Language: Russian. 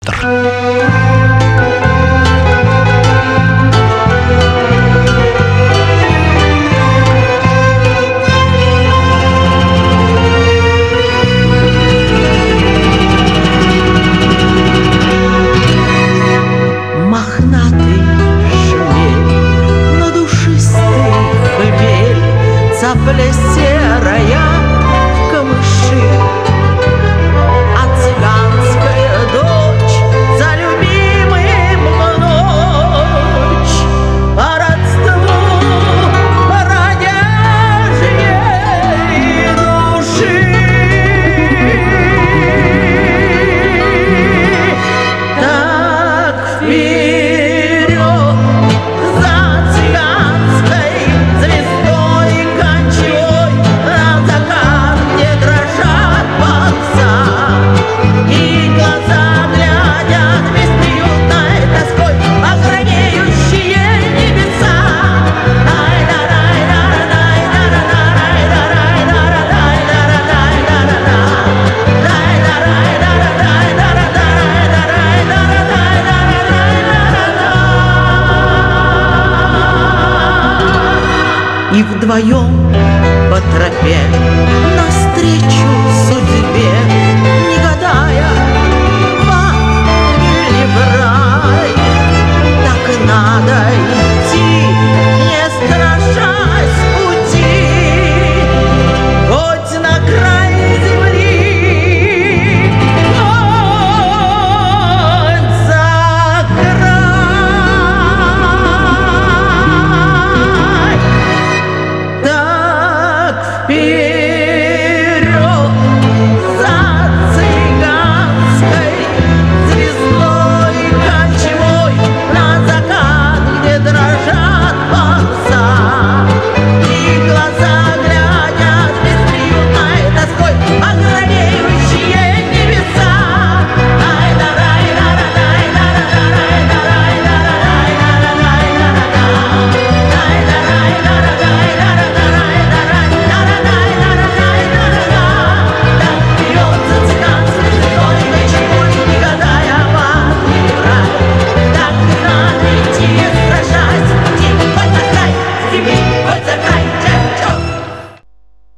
Автор. Мохнатый шмель, но душистый хмель, цапля серая в камыши, а цыганская дочь за любимым в ночь по родству породяжьей души. Так вперед за цыганской звездой кончой, на закат не дрожат паруса, и глаза глядят бесприютной тоской огромеющие небеса. И вдвоем по тропе